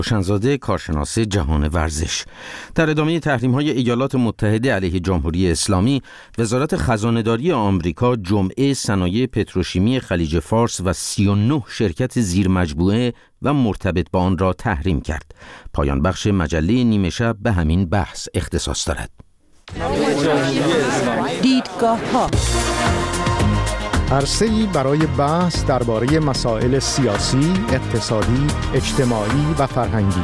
روشنزاده، کارشناس جهان ورزش. در ادامه تحریم‌های ایالات متحده علیه جمهوری اسلامی، وزارت خزانه‌داری آمریکا جمعه صنایع پتروشیمی خلیج فارس و 39 شرکت زیر مجموعه و مرتبط با آن را تحریم کرد. پایان بخش مجله نیمه شب به همین بحث اختصاص دارد. دیدگاه‌ها عرصه‌ای برای بحث درباره مسائل سیاسی، اقتصادی، اجتماعی و فرهنگی.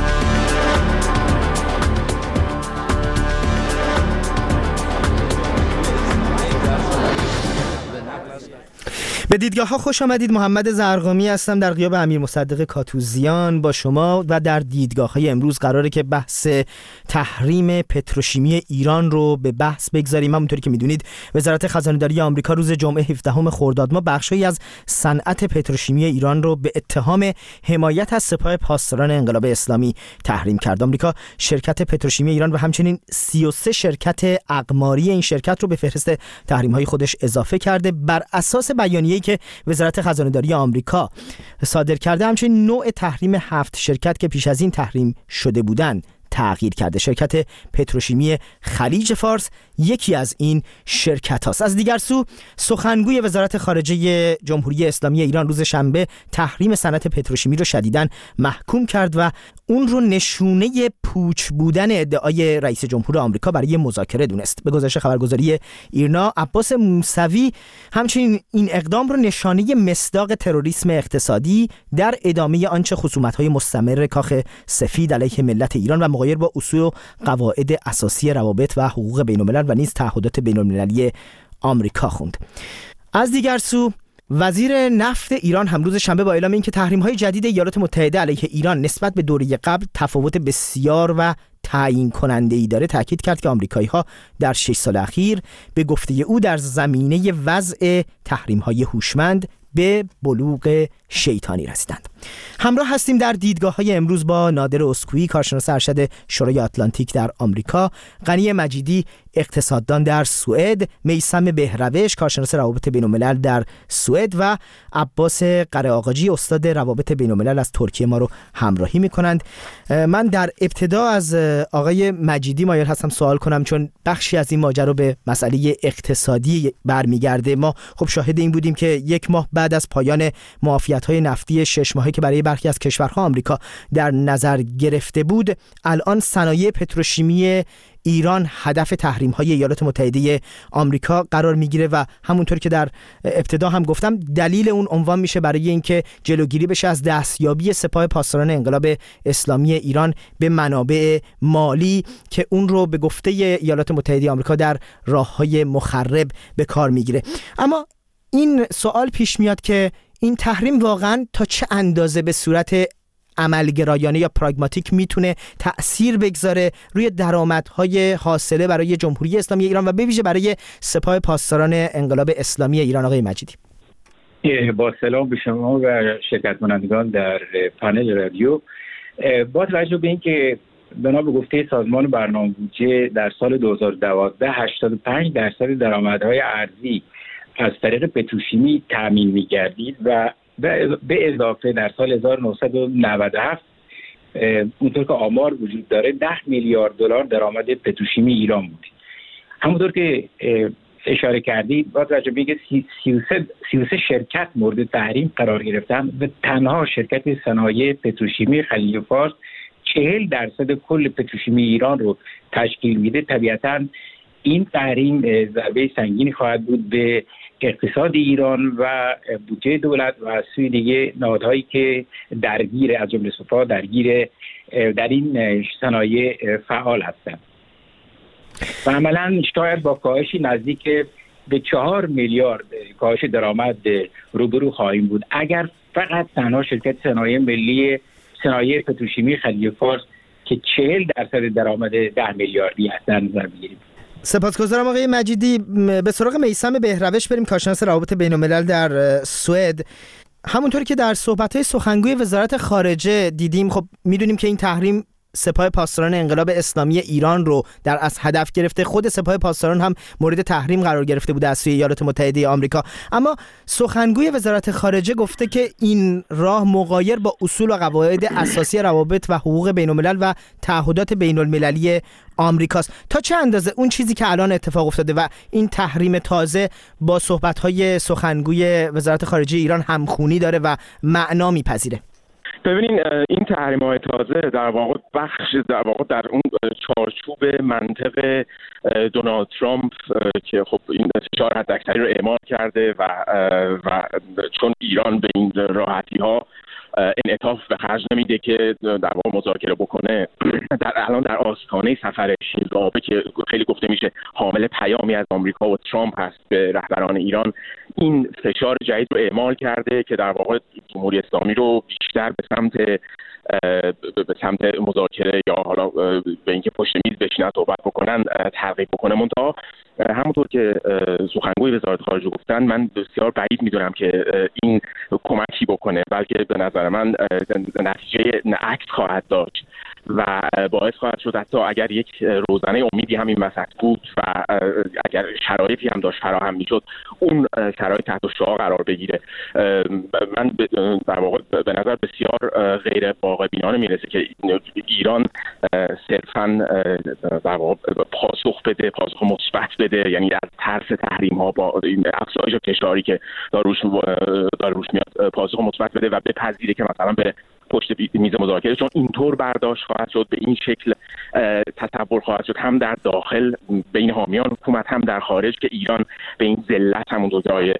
به دیدگاه‌ها خوش آمدید. محمد زرقامی هستم در غیاب امیر مصدق کاتوزیان با شما و در دیدگاه‌های امروز قراره که بحث تحریم پتروشیمی ایران رو به بحث بگذاریم. همونطوری که میدونید وزارت خزانه‌داری آمریکا روز جمعه 17 خرداد ماه بخشی از صنعت پتروشیمی ایران رو به اتهام حمایت از سپاه پاسداران انقلاب اسلامی تحریم کرد. آمریکا شرکت پتروشیمی ایران و همچنین 33 شرکت اقماری این شرکت رو به فهرست تحریم‌های خودش اضافه کرده. بر اساس بیانیه‌ای که وزارت خزانه‌داری آمریکا صادر کرده، همچنین نوع تحریم 7 شرکت که پیش از این تحریم شده بودند تغییر کرده. شرکت پتروشیمی خلیج فارس یکی از این شرکت هاست. از دیگر سو سخنگوی وزارت خارجه جمهوری اسلامی ایران روز شنبه تحریم صنعت پتروشیمی رو شدیداً محکوم کرد و اون رو نشونه پوچ بودن ادعای رئیس جمهور آمریکا برای مذاکره دونست. به گزارش خبرگزاری ایرنا، عباس موسوی همچنین این اقدام رو نشانه مصداق تروریسم اقتصادی در ادامه آنچه خصومت‌های مستمر کاخ سفید علیه ملت ایران و مغایر با اصول و قواعد اساسی روابط و حقوق بین‌الملل و نیز تعهدات بین‌المللی آمریکا خوند. از دیگر سو وزیر نفت ایران هم روز شنبه با اعلام اینکه تحریم‌های جدید ایالات متحده علیه ایران نسبت به دوره قبل تفاوت بسیار و تعیین کننده‌ای داره، تاکید کرد که آمریکایی‌ها در 6 سال اخیر به گفته او در زمینه وضع تحریم‌های هوشمند به بلوغ شیطانی رسیدند. همراه هستیم در دیدگاه‌های امروز با نادر اسکویی، کارشناس ارشد شورای آتلانتیک در آمریکا، غنی مجیدی، اقتصاددان در سوئد، میثم بهروش، کارشناس روابط بین‌الملل در سوئد و عباس قره‌آقاجی، استاد روابط بین‌الملل از ترکیه ما رو همراهی می‌کنند. من در ابتدا از آقای مجیدی مایل هستم سوال کنم، چون بخشی از این ماجرا به مسئله اقتصادی برمیگرده. ما خب شاهد این بودیم که یک ماه بعد از پایان معافیت‌های نفتی 6 ماهه که برای برخی از کشورها آمریکا در نظر گرفته بود، الان صنایع پتروشیمی ایران هدف تحریم‌های ایالات متحده آمریکا قرار میگیره و همونطور که در ابتدا هم گفتم دلیل اون عنوان میشه برای اینکه جلوگیری بشه از دستیابی سپاه پاسداران انقلاب اسلامی ایران به منابع مالی که اون رو به گفته ایالات متحده آمریکا در راه‌های مخرب به کار میگیره. اما این سوال پیش میاد که این تحریم واقعا تا چه اندازه به صورت عملگرایانه یا پراگماتیک میتونه تأثیر بگذاره روی درآمدهای حاصله برای جمهوری اسلامی ایران و به ویژه برای سپاه پاسداران انقلاب اسلامی ایران. آقای مجیدی. با سلام به شما و شرکت کنندگان در پنل رادیو. با توجه به اینکه بنا به گفته سازمان برنامه بودجه در سال 2012 85% درآمدهای ارزی از طریق پتروشیمی تامین می‌گردید و به اضافه در سال 1997 اونطور که آمار وجود داره 10 میلیارد دلار درآمد پتروشیمی ایران بود. همونطور که اشاره کردید با توجه به اینکه 33 شرکت مورد تحریم قرار گرفتن و تنها شرکت صنایع پتروشیمی خلیج فارس 40% کل پتروشیمی ایران رو تشکیل میده، طبیعتاً این تحریم ضربه سنگینی خواهد بود به اقتصاد ایران و بودجه دولت و از سوی دیگه نهادهایی که درگیر از جمله سپاه درگیر در این صنایع فعال هستند و عملاً شاید با کاهشی نزدیک به 4 میلیارد کاهش درآمد روبرو خواهیم بود اگر فقط تنها شرکت صنایع پتروشیمی خلیج فارس که 40% درآمد 10 میلیاردی هستند نظر بگیریم. سپاسگزارم آقای مجیدی. به سراغ میثم بهروش بریم، کارشناس روابط بین‌الملل در سوئد. همونطوری که در صحبت‌های سخنگوی وزارت خارجه دیدیم، خب میدونیم که این تحریم سپاه پاسداران انقلاب اسلامی ایران رو در از هدف گرفته. خود سپاه پاسداران هم مورد تحریم قرار گرفته بوده از سوی ایالات متحده آمریکا. اما سخنگوی وزارت خارجه گفته که این راه مغایر با اصول و قواعد اساسی روابط و حقوق بین‌الملل و تعهدات بین‌المللی آمریکاست. تا چه اندازه اون چیزی که الان اتفاق افتاده و این تحریم تازه با صحبت‌های سخنگوی وزارت خارجه ایران همخونی داره و معنا می‌پذیره؟ ببینین، این تحریم‌های تازه در واقع در اون چارچوب منطق دونالد ترامپ که خب این فشار حداکثری رو اعمال کرده و چون ایران به این راحتی‌ها انعطاف به خرج نمیده که در واقع مذاکره بکنه، الان در آستانه سفرش این رابطه که خیلی گفته میشه حامل پیامی از آمریکا و ترامپ هست به رهبران ایران، این فشار جدید رو اعمال کرده که در واقع جمهوری اسلامی رو بیشتر به سمت مذاکره یا حالا به اینکه پشت میز بشینن صحبت بکنن ترغیب بکنه. منتها همونطور که سخنگوی وزارت خارجه گفتن، من بسیار بعید میدونم که این کمکی بکنه، بلکه به نظر من نتیجه عکس خواهد داشت و باعث خواهد شد حتی اگر یک روزنه امیدی همین وسط بود و اگر شرایطی هم داشت فراهم میشد، اون شرایط تحت شعاع قرار بگیره. من در واقع به نظر بسیار غیر واقع بینانه میرسه که ایران صرفا در واقع پاسخ مثبت بده، یعنی از ترس تحریم ها با این افزایش فشاری که داروش میاد پاسخ مثبت بده و بپذیره که مثلا به پشت میز مذاکره، چون اینطور برداشت خواهد شد، به این شکل تصور خواهد شد هم در داخل بین حامیان حکومت هم در خارج که ایران به این ذلت، همونطور که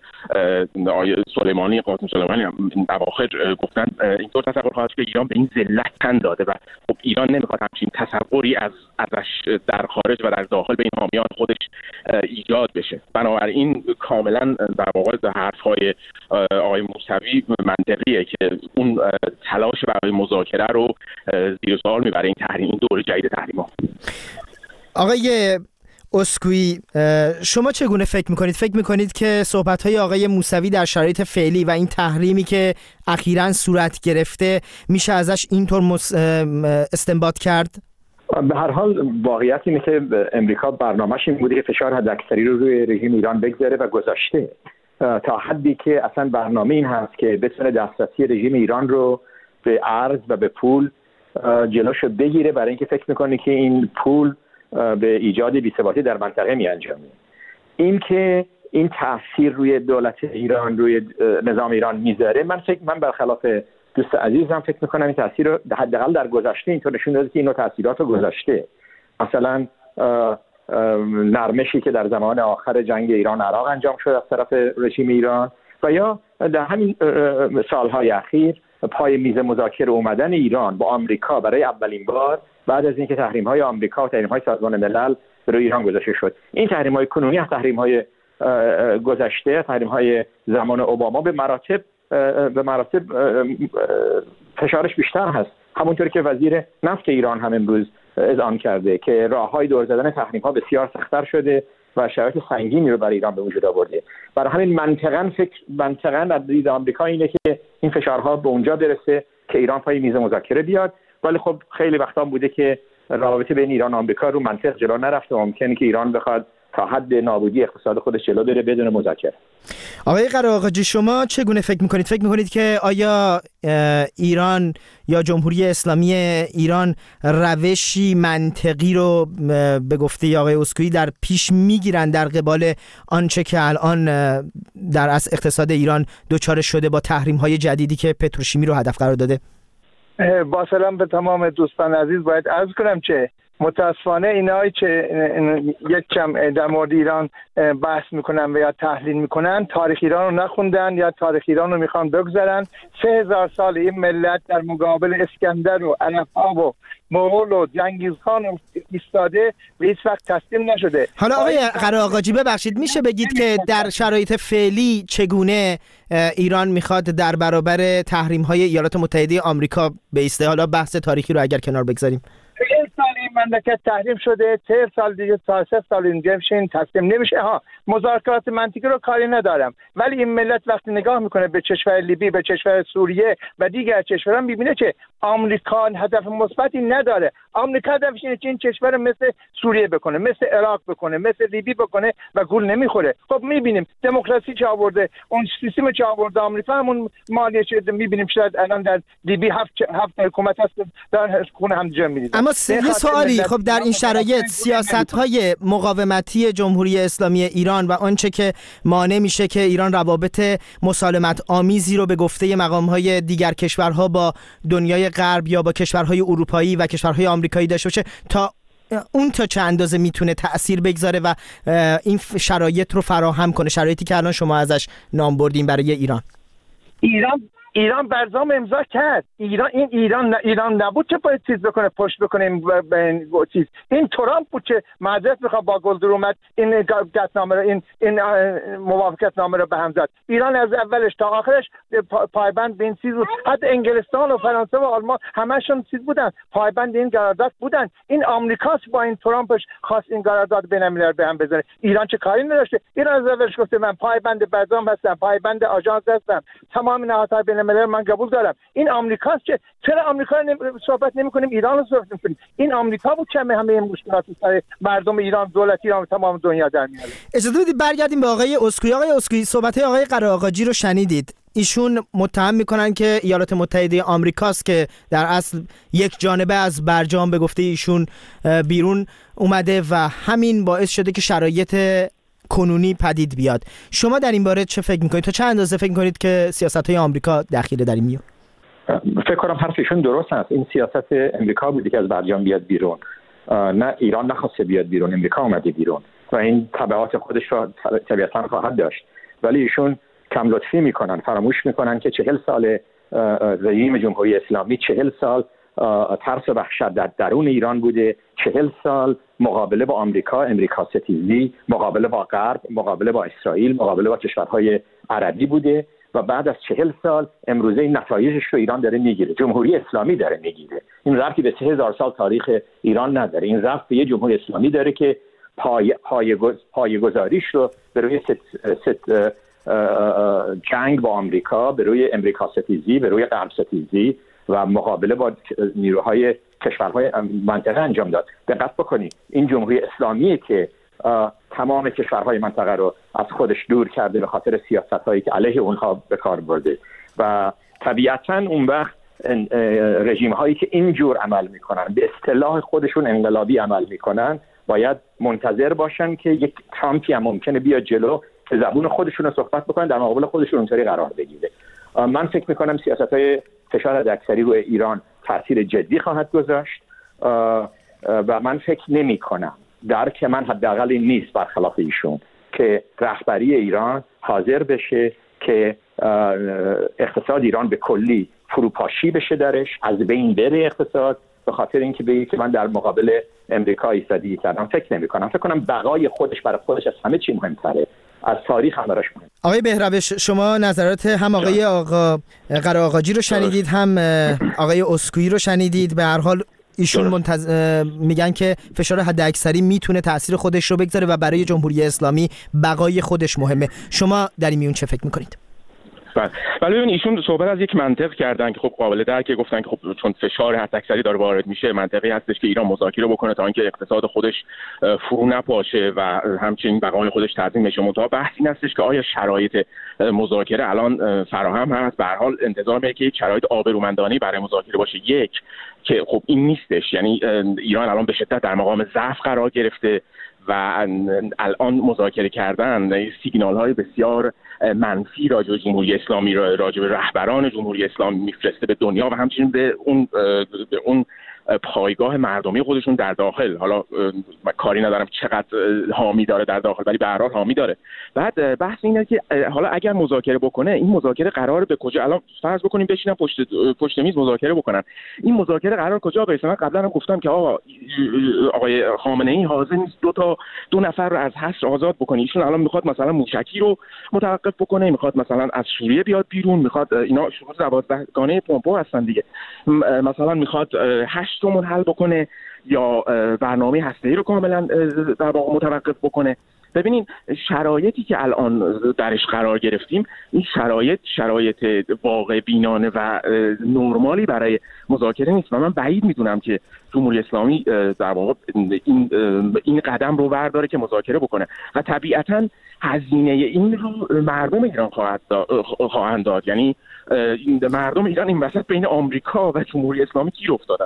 آقای قاسم سلیمانی اواخر گفتن، اینطور تصور خواهد شد که ایران به این ذلت تن داده و خب ایران نمیخواد همچین تصوری ازش در خارج و در داخل بین حامیان خودش ایجاد بشه. بنابراین کاملا در واقع حرف‌های آقای موسوی منطقیه که اون تلاش برای مذاکره رو زیر سوال میبره این دور جدید تحریم‌ها. آقای اسکویی، شما چگونه فکر میکنید که صحبت‌های آقای موسوی در شرایط فعلی و این تحریمی که اخیراً صورت گرفته میشه ازش اینطور استنباط کرد؟ به هر حال واقعیت اینه که امریکا برنامه‌اش این بوده که فشار حداکثری رو روی رژیم ایران بگذاره و گذاشته، تا حدی که اصلا برنامه این هست که بتونه دسترسی رژیم ایران رو به ارز و به پول جلوشو بگیره، برای اینکه فکر میکنه که این پول به ایجاد بی‌ثباتی در منطقه میانجامه. این که این تاثیر روی دولت ایران، روی نظام ایران میذاره، من برخلاف دوست عزیزم فکر میکنم این تاثیر رو حداقل در گذشته اینطور نشون داده که این نوع تاثیرات رو گذاشته. مثلا نرمشی که در زمان آخر جنگ ایران عراق انجام شد از طرف رژیم ایران و یا در همین سالهای اخیر پای میز مذاکره اومدن ایران با آمریکا برای اولین بار بعد از اینکه تحریم‌های آمریکا و تحریم‌های سازمان ملل روی ایران گذاشته شد. این تحریم‌های کنونی از تحریم‌های گذشته، تحریم‌های زمان اوباما به مراتب فشارش بیشتر هست. همونطوری که وزیر نفت ایران هم امروز اذعان کرده که راه‌های دور زدن تحریم‌ها بسیار سخت‌تر شده و شرایط سنگینی رو برای ایران به وجود آورده. برای همین منطقاً از دید آمریکا اینه که این فشارها به اونجا برسه که ایران پای میز مذاکره بیاد، ولی خب خیلی وقتا بوده که رابطه بین ایران و آمریکا رو منطق جلو نرفته. ممکنه که ایران بخواد تا حد نابودی اقتصاد خودش جلو بره بدون مذاکره. آقای قراقاجی، شما چگونه فکر میکنید که آیا ایران یا جمهوری اسلامی ایران روشی منطقی رو به گفته آقای اسکویی در پیش میگیرن در قبال آنچه که الان در اصل اقتصاد ایران دچار شده با تحریم‌های جدیدی که پتروشیمی رو هدف قرار داده؟ با سلام به تمام دوستان عزیز، باید عرض کنم که متاسفانه اینایی که یک کم در مورد ایران بحث میکنن و یا تحلیل میکنن تاریخ ایران رو نخوندن یا تاریخ ایران رو میخوان بگذارن. 3000 سال این ملت در مقابل اسکندر و علف‌ها و مغول و جنگیز خان ایستاده و هیچ وقت تسلیم نشده. حالا آقای قراقاجی ببخشید، میشه بگید که در شرایط فعلی چگونه ایران میخواد در برابر تحریم‌های ایالات متحده آمریکا بایسته؟ حالا بحث تاریخی رو اگر کنار بگذاریم. 40 سال این مملکت تحریم شده، 30 سال دیگه تا 3 سال اینجا بشین تسلیم نمیشه. مذاکرات منطقی رو کاری ندارم، ولی این ملت وقتی نگاه میکنه به کشور لیبی، به کشور سوریه و دیگر کشورها، میبینه که آمریکا هدف مثبتی نداره. آمریکا هدفش اینه که این کشور مثل سوریه بکنه، مثل عراق بکنه، مثل لیبی بکنه و گول نمیخوره. خب میبینیم دموکراسی چه آورده، اون سیستم چه آورده آمریکا، همون مالیه چه میبینیم. شاید الان در لیبی هفت حکومت هست دارن خون هم جمع میدن. اما یه سوالی، خب در این شرایط سیاست‌های مقاومتی جمهوری اسلامی ایران و آنچه که مانع میشه که ایران روابط مسالمت آمیزی رو به گفته مقام‌های دیگر کشورها با دنیای غرب یا با کشورهای اروپایی و کشورهای آمریکایی داشته باشه، تا چه اندازه میتونه تأثیر بگذاره و این شرایط رو فراهم کنه، شرایطی که الان شما ازش نام بردین برای ایران برجام امضا کرد. ایران نبود که باید چیز بکنه، پشت بکنه این چیز. این ترامپ بود که معذرت میخواد با گلدر اومد این قطعنامه رو، این موافقت نامه رو به هم زد. ایران از اولش تا آخرش پایبند به این چیز بود. حتی انگلستان و فرانسه و آلمان همشون چیز بودن، پایبند این قرارداد بودن. این آمریکاست با این ترامپش خواست این قرارداد بین الملل به هم بذاره. ایران چه کاری نداشته. ایران از اولش گفته من پایبند برجام هستم، پایبند آژانس هستم، تمام نهادهای بین الملل من قبول دارم. این آمریکاست که چرا آمریکا صحبت نمی‌کنیم، ایران رو صحبت می‌کنیم. این آمریکا بود که همه این مشکلات سر مردم ایران، دولت ایران و تمام دنیا در میاره. اجازه بدید برگردیم به آقای اسکوئی. آقای اسکوئی، صحبت‌های آقای قره‌آقاجی رو شنیدید. ایشون متهم میکنن که ایالات متحده آمریکاست که در اصل یک جانبه از برجام به گفته ایشون بیرون اومده و همین باعث شده که شرایط کنونی پدید بیاد. شما در این باره چه فکر میکنید؟ تا چه اندازه فکر میکنید که سیاست‌های آمریکا دخیل در این میاد؟ فکر کنم حرفشون درست است. این سیاست امریکا بودی که از برجام بیاد بیرون. نه ایران نخواسته بیاد بیرون، امریکا اومده بیرون و این تبعات خودش را طبیعتاً خواهد داشت. ولی ایشون کم لطفی میکنن، فراموش میکنن که 40 سال رژیم جمهوری اسلامی، 40 سال ترس و وحشت در درون ایران بوده، 40 سال مقابله با امریکا ستیزی، مقابله با غرب، مقابله با اسرائیل، مقابله با کشورهای عربی بوده و بعد از 40 سال امروزه این نتایجش رو ایران داره میگیره، جمهوری اسلامی داره میگیره. این ربطی به 3000 سال تاریخ ایران نداره، این ربط به یه جمهوری اسلامی داره که پایه‌گذاریش رو به روی جنگ با آمریکا، به روی امریکا ستیزی، به روی غرب ستیزی و مقابله با نیروهای کشورهای منطقه انجام داد. دقت بکنید این جمهوری اسلامیه که تمام کشورهای منطقه رو از خودش دور کرده به خاطر سیاست‌هایی که علیه اونها به کار برده و طبیعتاً اون وقت رژیم‌هایی که اینجور عمل میکنن، به اصطلاح خودشون انقلابی عمل میکنن، باید منتظر باشن که یک ترامپی هم ممکنه بیاد جلو که زبون خودشون رو صحبت بکنن، در مقابل خودشون اونطوری قرار بگیره. من فکر میکنم سیاست‌های فشار حداکثری روی ایران تاثیر جدی خواهد گذاشت و من فکر نمی‌کنم، درک من حداقل این نیست برخلاف ایشون، که رهبری ایران حاضر بشه که اقتصاد ایران به کلی فروپاشی بشه، درش از بین بره اقتصاد، به خاطر اینکه بگه که من در مقابل امریکا ایستادگی کردم. فکر نمی‌کنم. فکر کنم بقای خودش برای خودش از همه چی مهم‌تره، از تاریخ هم براش مهم. آقای بهروش، شما نظرات هم آقای قره‌آقاجی رو شنیدید، هم آقای اسکوئی رو شنیدید. به هر حال ایشون میگن که فشار حداکثری میتونه تاثیر خودش رو بگذاره و برای جمهوری اسلامی بقای خودش مهمه. شما در این میون چه فکر میکنید؟ ولی ببین ایشون صحبت از یک منطق کردن که خب قابل درکه، گفتن که خب چون فشار حداکثری داره وارد میشه، منطقی هستش که ایران مذاکره بکنه تا اینکه اقتصاد خودش فرو نپاشه و همچنین بقای خودش تضمین بشه. منتها بحث این هستش که آیا شرایط مذاکره الان فراهم هست؟ به هر حال انتظار میره که یک شرایط آبرومندانه برای مذاکره باشه، یک که خب این نیستش. یعنی ایران الان به شدت در مقام ضعف قرار گرفته و الان مذاکره کردن سیگنال‌های بسیار منفی راجع به جمهوری اسلامی، راجع به رهبران جمهوری اسلامی میفرسته به دنیا و همچنین به اون پایگاه مردمی خودشون در داخل. حالا من کاری ندارم چقدر حامی داره در داخل، ولی به هر حال حامی داره. بعد بحث اینه که حالا اگر مذاکره بکنه، این مذاکره قرار به کجا؟ الان فرض بکنیم بشینن پشت میز مذاکره بکنن، این مذاکره قرار کجا برسه؟ من قبلا هم گفتم که آقای خامنه‌ای حاضر نیست دو نفر رو از حصر آزاد بکنه. ایشون الان میخواد مثلا موشکی رو متوقف بکنه، میخواد مثلا از سوریه بیاد بیرون، میخواد اینا شروط 12 گانه پومپو هستن دیگه، مثلا میخواد 8 دشت رو منحل بکنه یا برنامه هسته‌ای رو کاملا در واقع متوقف بکنه. ببینید شرایطی که الان درش قرار گرفتیم، این شرایط واقع بینانه و نرمالی برای مذاکره نیست و من بعید میدونم که جمهوری اسلامی در واقع این قدم رو برداره که مذاکره بکنه و طبیعتاً هزینه این رو مردم ایران خواهند داد. یعنی مردم ایران این وسط بین آمریکا و جمهوری اسلامی گیر افتادن.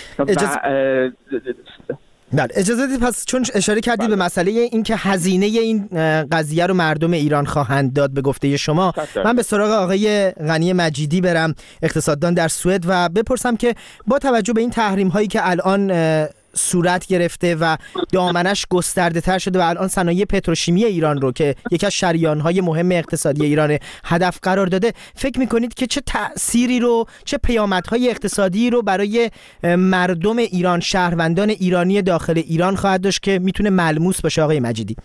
بله اجازه بدید، پس چون اشاره کردید به مسئله این که هزینه این قضیه رو مردم ایران خواهند داد به گفته شما، من به سراغ آقای غنی مجیدی برم، اقتصاددان در سوئد، و بپرسم که با توجه به این تحریم هایی که الان صورت گرفته و دامنش گسترده تر شده و الان صنایع پتروشیمی ایران رو که یکی از شریان‌های مهم اقتصادی ایران هدف قرار داده، فکر می‌کنید که چه تأثیری رو، چه پیامدهای اقتصادی رو برای مردم ایران، شهروندان ایرانی داخل ایران خواهد داشت که میتونه ملموس باشه؟ آقای مجیدی.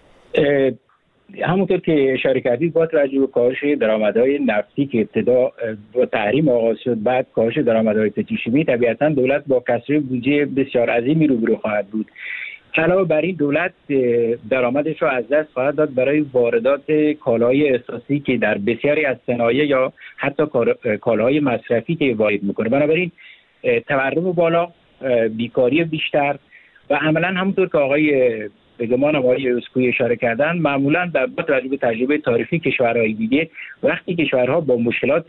همونطور که اشاره کردید با توجه به کاهش درآمدهای نفتی که ابتدا با تحریم آغاز شد، بعد کاهش درآمدهای پتروشیمی، طبیعتاً دولت با کسری بودجه بسیار عظیمی روبرو خواهد بود. علاوه بر این دولت درآمدش رو از دست خواهد داد برای واردات کالاهای اساسی که در بسیاری از صنایع یا حتی کالاهای مصرفی که وارد میکنه. بنابراین تورم بالا، بیکاری بیشتر و عملاً همونطور که آقای بگمان آقای اسکوئی اشاره کردن، معمولاً با توجه به تجربه تاریخی کشورهای دیگه وقتی کشورها با مشکلات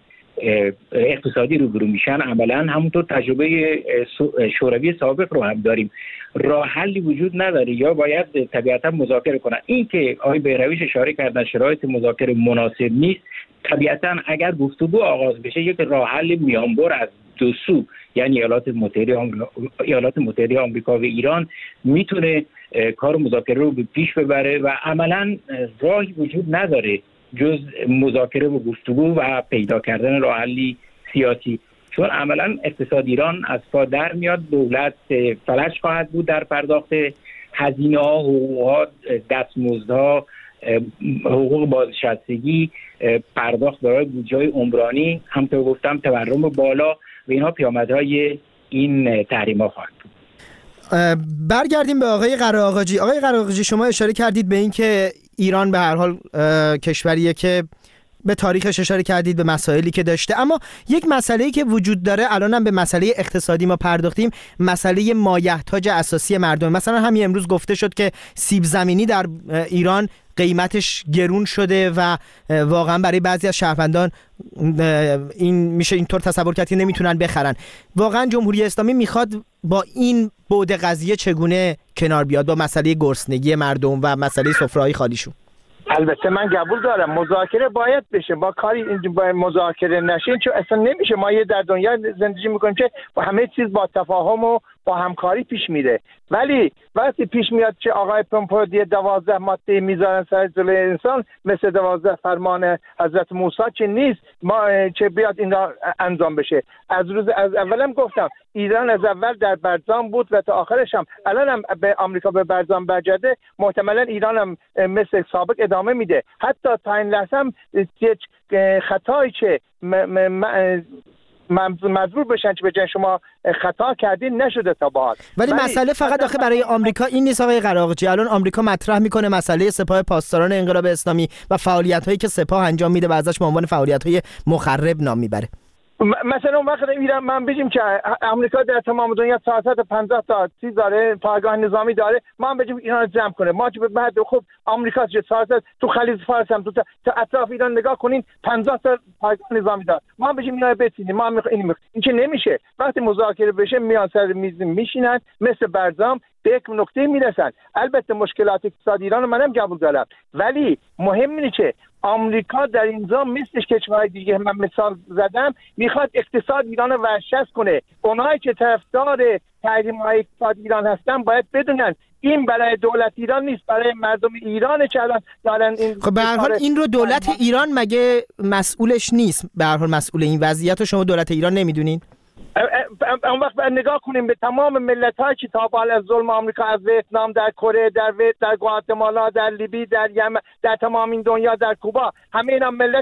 اقتصادی روبرو میشن، عملاً همونطور تجربه شوروی سابق رو هم داریم، راه حلی وجود نداره یا باید طبیعتاً مذاکره کنن. این که آقای بیرویش اشاره کردن شرایط مذاکره مناسب نیست، طبیعتاً اگر گفتگو آغاز بشه یک راه حل میانبر از دو سو، یعنی ایالات متحده آمریکا و ایران، میتونه کار مذاکره رو به پیش ببره و عملاً راهی وجود نداره جز مذاکره و گفتگو و پیدا کردن راه حلی سیاسی، چون عملاً اقتصاد ایران از پا در میاد. دولت فلج خواهد بود در پرداخت هزینه‌ها، حقوق‌ها، دستمزدها، حقوق بازنشستگی، پرداخت برای بودجه‌های عمرانی، همونطور گفتم تورم بالا و اینها پیامدهای این تحریم‌ها خواهد بود. برگردیم به آقای قره‌آقاجی. آقای قره‌آقاجی، شما اشاره کردید به این که ایران به هر حال کشوریه که به تاریخش اشاره کردید، به مسائلی که داشته، اما یک مسئله‌ای که وجود داره الانم به مسئله اقتصادی ما پرداختیم، مسئله مایحتاج اساسی مردم. مثلا همین امروز گفته شد که سیب زمینی در ایران قیمتش گرون شده و واقعا برای بعضی از شهروندان این میشه اینطور تصور کرد که نمیتونن بخرن. واقعا جمهوری اسلامی میخواد با این بعد قضیه چگونه کنار بیاد، با مسئله گرسنگی مردم و مسئله سفره‌های خالیشون؟ البته من قبول دارم مذاکره باید بشه، با کاری با مذاکره نشه چون اصلا نمیشه. ما یه در دنیا زندگی میکنیم که با همه چیز با تفاهم و با همکاری پیش میره، ولی وقتی پیش میاد که آقای پومپئو 12 ماده میذارن سر جلوی انسان، مثل 12 فرمان حضرت موسی که نیست، ما چه بیاد این را انجام بشه. از اولم گفتم ایران از اول در برجام بود و تا آخرش هم، الان هم به آمریکا به برجام برگرده، محتملا ایران هم مثل سابق ادامه میده. حتی تا این لحظه هم خطایی که مجبور بشن که بگن شما خطا کردین نشده تا به حال. ولی مسئله فقط آخه برای آمریکا این نیست آقای قره‌آقاجی. الان آمریکا مطرح میکنه مسئله سپاه پاسداران انقلاب اسلامی و فعالیت‌هایی که سپاه انجام میده و ازش به عنوان فعالیت‌های مخرب نام میبره. مثلا اون وقت ایران من بگیم که آمریکا در تمام دنیا 450 تا چیز داره، پایگاه نظامی داره، ما هم بگیم ایران رو جمع کنه. ما که بعد خب آمریکا چه 400 تو خلیج فارس هم تو اطراف ایران نگاه کنین 50 تا پایگاه نظامی داره، ما هم بگیم اینا رو بچینیم. ما هم این که نمیشه. وقتی مذاکره بشه میان سر میز میشینن مثل برجام به یک نقطه میرسن. البته مشکلات اقتصادی ایران رو منم قبول دارم، ولی مهم اینه که آمریکا در اینجا مثل کشورهای دیگه من مثال زدم میخواد اقتصاد ایران رو ورشکست کنه. اونایی که طرفدار تحریم‌های اقتصاد ایران هستن باید بدونن این برای دولت ایران نیست، برای مردم ایران که الان دارن این. خب به هر حال این رو دولت ایران مگه مسئولش نیست؟ به هر حال مسئول این وضعیت رو شما دولت ایران نمیدونین؟ اون وقت نگاه کنیم به تمام ملت‌های که تا حالا از ظلم آمریکا، از ویتنام، در کره، در گواتمالا، در لیبی، در یمن، در تمام این دنیا، در کوبا، همه اینا ملتش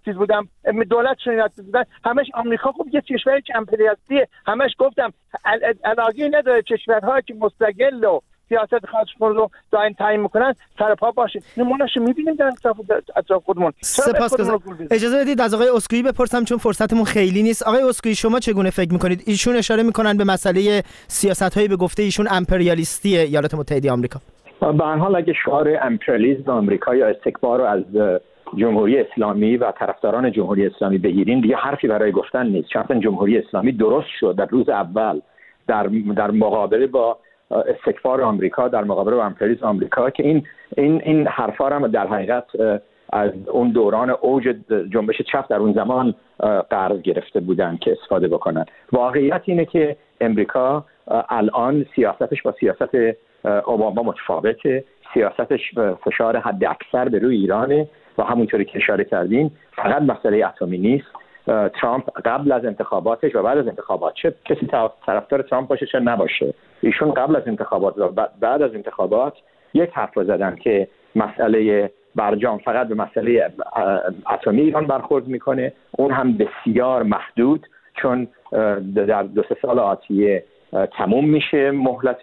چیز بودم، دولتشون ایراد بودن، همش آمریکا خب یه کشوری که امپریالیستیه، همش گفتم علاقه نداره کشورهایی که مستقل و سیاست خودشون رو دائم تعیین میکنن سر پا باشه. نمونهشو میبینیم در اطراف خودمون. سپاسگزارم. اجازه بدید از آقای اسکوئی بپرسم چون فرصتمون خیلی نیست. آقای اسکوئی شما چگونه فکر میکنید؟ ایشون اشاره میکنن به مسئله سیاست‌هایی به گفته ایشون امپریالیستی ایالات متحده آمریکا. به هر حال اگه شعار امپریالیسم آمریکا یا استکبار رو از جمهوری اسلامی و طرفداران جمهوری اسلامی بگیرین دیگه حرفی برای گفتن نیست. چون جمهوری اسلامی درست شد در روز اول در مقابله با استکبار آمریکا، در مقابله با امپریالیسم آمریکا، که این حرفا هم در حقیقت از اون دوران اوج جنبش چپ در اون زمان قرض گرفته بودن که استفاده بکنن. واقعیت اینه که امریکا الان سیاستش با سیاست اوباما متفاوته. سیاستش فشار حد اکثر به روی ایرانه و همونطوری که اشاره کردین فقط مسئله اتمی نیست. ترامپ قبل از انتخاباتش و بعد از انتخابات، چه کسی طرفدار ترامپ باشه چه نباشه، ایشون قبل از انتخابات و بعد از انتخابات یک حرف زدن که مسئله برجام فقط به مسئله اتمی ایران برخورد میکنه، اون هم بسیار محدود، چون در 2-3 سال آتیه تموم میشه مهلت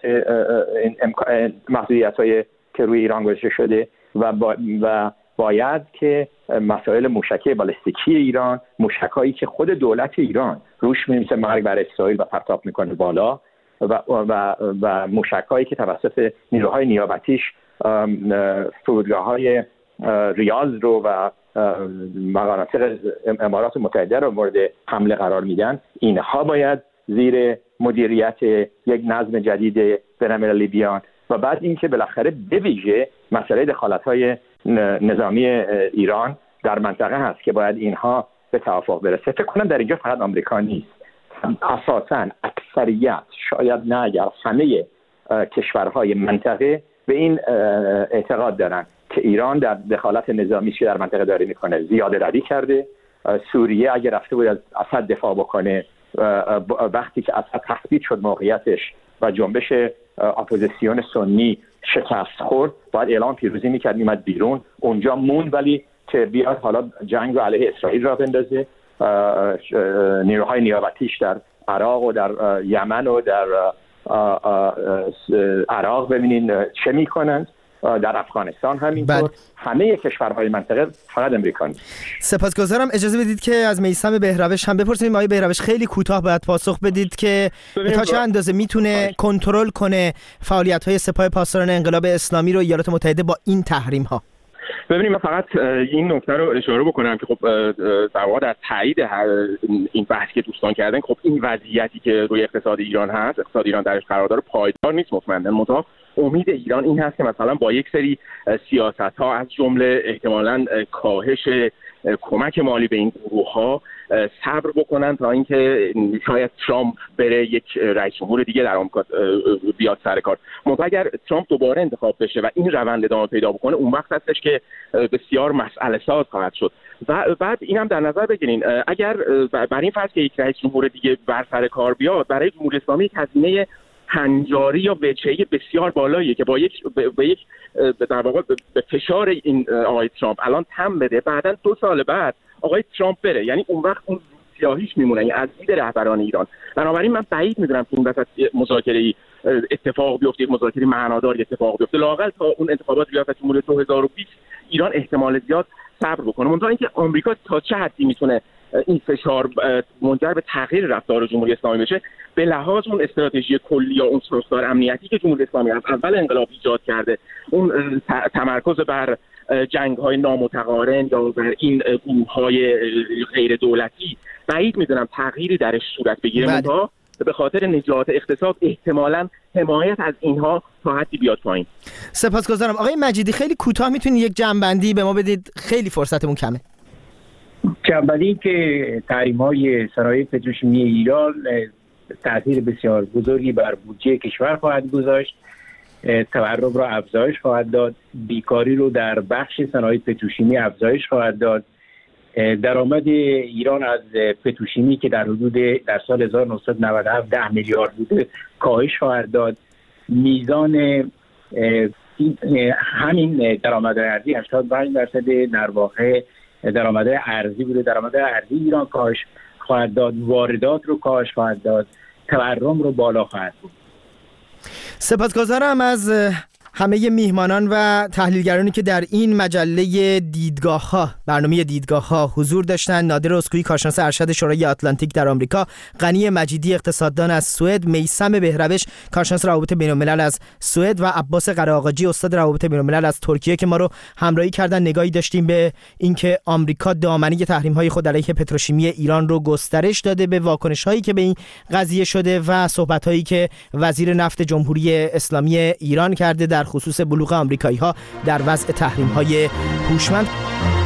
محدودیت‌های که روی ایران گذاشته شده و باید که مسائل موشکی بالستیکی ایران، موشکایی که خود دولت ایران روش می‌نویسه مرگ بر اسرائیل و پرتاب میکنه بالا و موشکایی که توسط نیروهای نیابتیش فرودگاه‌های ریاض رو و مناطق امارات متحده رو مورد حمله قرار میدن، اینها باید زیر مدیریت یک نظم جدید بین‌المللی بیان. و بعد اینکه بالاخره به ویژه مسئله دخالت‌های نظامی ایران در منطقه هست که باید اینها به توافق برسه. فکر کنم در اینجا فقط آمریکا نیست، اساساً اکثریت، شاید نه اگر همه کشورهای منطقه به این اعتقاد دارن که ایران در دخالت نظامی که در منطقه داره میکنه زیاده روی کرده. سوریه اگر رفته بود از اسد دفاع بکنه، وقتی که اسد تثبیت شد موقعیتش و جنبش اپوزیسیون سنی شکست خورد، باید اعلام پیروزی میکرد، میمد بیرون، اونجا موند، ولی که بیاد حالا جنگ رو علیه اسرائیل را بندازه. نیروهای نیابتیش در عراق و در یمن و در عراق ببینین چه میکنند، در افغانستان همینطور. همه کشورهای منطقه، فقط امریکا نیست. سپاسگزارم. اجازه بدید که از میثم بهروش هم بپرسیم. آقای بهروش خیلی کوتاه باید پاسخ بدید که تا چه اندازه میتونه کنترل کنه فعالیت‌های سپاه پاسداران انقلاب اسلامی رو ایالات متحده با این تحریم‌ها؟ ببینیم، من فقط این نکته رو اشاره بکنم که خب در واقع در تایید این بحثی که دوستان کردن، خب این وضعیتی که روی اقتصاد ایران هست، اقتصاد ایران درش قرارداد پایدار نیست مطمئنا. منتها امید ایران این هست که مثلا با یک سری سیاست‌ها از جمله احتمالاً کاهش کمک مالی به این گروه‌ها صبر بکنن تا اینکه شاید ترامپ بره یک رئیس جمهور دیگه در آمریکا بیاد سر کار. منتها اگر ترامپ دوباره انتخاب بشه و این روند ادامه پیدا بکنه، اون وقت هستش که بسیار مسئله ساز خواهد شد. و بعد این هم در نظر بگیرین اگر برای این فرض که یک رئیس جمهور دیگه بر سر کار بیاد، برای جمهوری اسلامی هزینه هنجاری یا وجهی بسیار بالاییه که با یک در واقع به فشار این آقای ترامپ الان تم بده، بعداً 2 سال بعد آقای ترامپ بره، یعنی اون وقت اون سیاهیش میمونه، یعنی از دید رهبران ایران. بنابراین من بعید میدونم که این وسط مذاکره اتفاق بیفته، مذاکره معناداری اتفاق بیفته. لااقل تا اون انتخابات ریاست جمهوری 2020 ایران احتمال زیاد صبر بکنه. منتها اینکه آمریکا تا چه حدی میتونه این فشار منجر به تغییر رفتار جمهوری اسلامی بشه، به لحاظ اون استراتژی کلی یا اون ساختار امنیتی که جمهوری اسلامی از اول انقلاب ایجاد کرده، اون تمرکز بر جنگ‌های نامتقارن یا بر این گروه‌های غیر دولتی، بعید می‌دونم تغییری درش صورت بگیره. منتها به خاطر نجات اقتصاد احتمالاً حمایت از اینها تا حدی بیاد پایین. سپاسگزارم. آقای مجیدی خیلی کوتاه میتونید یک جنبندی به ما بدید؟ خیلی فرصتمون کمه. جنبندی که تحریم‌های صنایع پتروشیمی ایران تأثیر بسیار بزرگی بر بودجه کشور خواهد گذاشت، تورم را افزایش خواهد داد، بیکاری رو در بخش صنایع پتروشیمی افزایش خواهد داد، درآمد ایران از پتروشیمی که در سال 1997 10 میلیارد بوده کاهش خواهد داد. میزان همین درآمد ارزی 85% در واقع درآمدهای ارزی بوده. درآمدهای ارزی ایران کاهش خواهد داد، واردات رو کاهش خواهد داد، تورم رو بالا خواهد بود. سپاسگزارم از همه میهمانان و تحلیلگرانی که در این مجله دیدگاه‌ها، برنامه دیدگاه‌ها حضور داشتند. نادر اسکویی، کارشناس ارشد شورای آتلانتیک در آمریکا، غنی مجیدی، اقتصاددان از سوئد، میثم بهروش، کارشناس روابط بین‌الملل از سوئد و عباس قره‌آقاجی، استاد روابط بین‌الملل از ترکیه که ما رو همراهی کردن. نگاهی داشتیم به اینکه آمریکا دامنه تحریم‌های خود علیه پتروشیمی ایران رو گسترش داده، به واکنش‌هایی که به این قضیه شده و صحبت‌هایی که وزیر نفت جمهوری اسلامی ایران کرده در خصوص بلوغ آمریکایی‌ها در وضع تحریم‌های هوشمند.